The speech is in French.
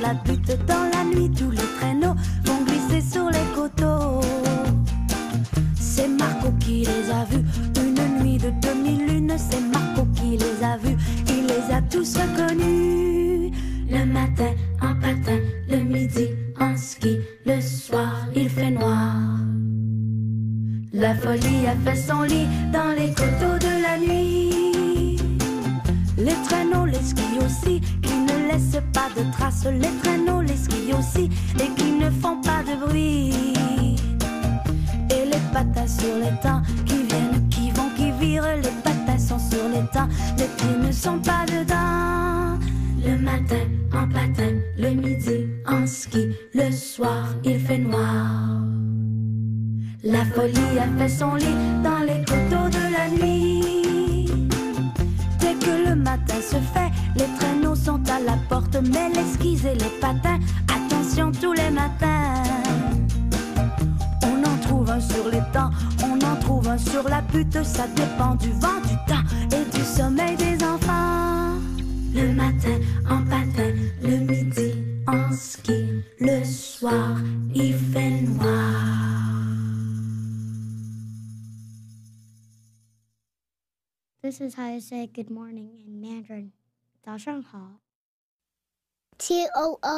la butte. Dans la nuit, tous les traîneaux vont glisser sur les coteaux. C'est Marco qui les a vus, une nuit de demi-lune. C'est Marco qui les a vus, il les a tous reconnus. Le matin en patin, le midi en ski, le soir il fait noir. La folie a fait son lit dans les coteaux de la nuit. Les traîneaux, les skis aussi, qui ne laissent pas de traces. Les traîneaux, les skis aussi, et qui ne font pas de bruit. Et les patins sur les temps, qui viennent, qui vont, qui virent. Les patins sont sur les temps, les pieds ne sont pas dedans. Le matin en patin, le midi en ski, le soir il fait noir. La folie a fait son lit dans les coteaux de la nuit. Dès que le matin se fait, les traîneaux sont à la porte. Mais les skis et les patins, attention tous les matins. On en trouve un sur les temps, on en trouve un sur la butte. Ça dépend du vent, du temps et du sommeil des enfants. Le matin en patin, le midi en ski, le soir il fait noir. This is how I say good morning in Mandarin. 早上好。 TOO